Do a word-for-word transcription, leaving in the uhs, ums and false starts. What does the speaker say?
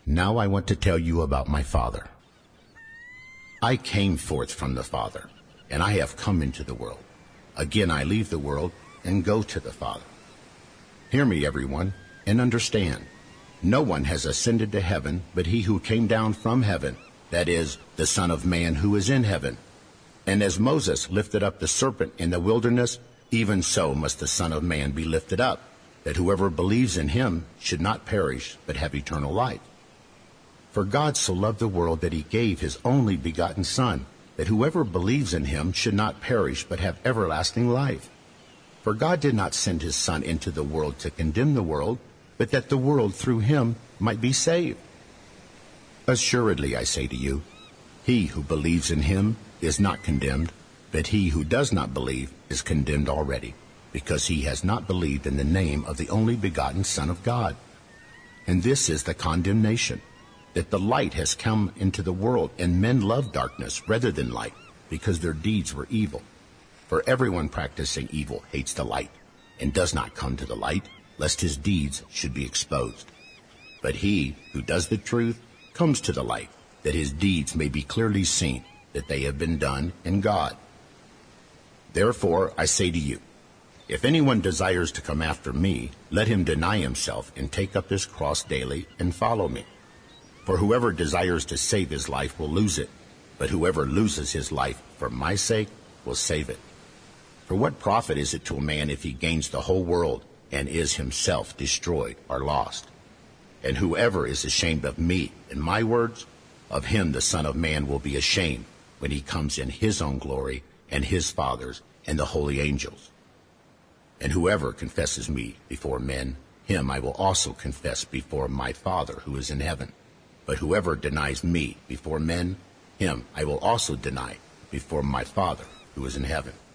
Now I want to tell you about my Father. I came forth from the Father, and I have come into the world. Again I leave the world and go to the Father. Hear me, everyone, and understand. No one has ascended to heaven but he who came down from heaven, that is, the Son of Man who is in heaven. And as Moses lifted up the serpent in the wilderness, even so must the Son of Man be lifted up, that whoever believes in him should not perish but have eternal life. For God so loved the world that he gave his only begotten Son, that whoever believes in him should not perish but have everlasting life. For God did not send his Son into the world to condemn the world, but that the world through him might be saved. Assuredly, I say to you, he who believes in him is not condemned, but he who does not believe is condemned already, because he has not believed in the name of the only begotten Son of God. And this is the condemnation, that the light has come into the world, and men love darkness rather than light, because their deeds were evil. For everyone practicing evil hates the light, and does not come to the light, lest his deeds should be exposed. But he who does the truth comes to the light, that his deeds may be clearly seen, that they have been done in God. Therefore I say to you, if anyone desires to come after me, let him deny himself and take up his cross daily and follow me. For whoever desires to save his life will lose it, but whoever loses his life for my sake will save it. For what profit is it to a man if he gains the whole world and is himself destroyed or lost? And whoever is ashamed of me and my words, of him the Son of Man will be ashamed when he comes in his own glory and his Father's and the holy angels. And whoever confesses me before men, him I will also confess before my Father who is in heaven. But whoever denies me before men, him I will also deny before my Father who is in heaven.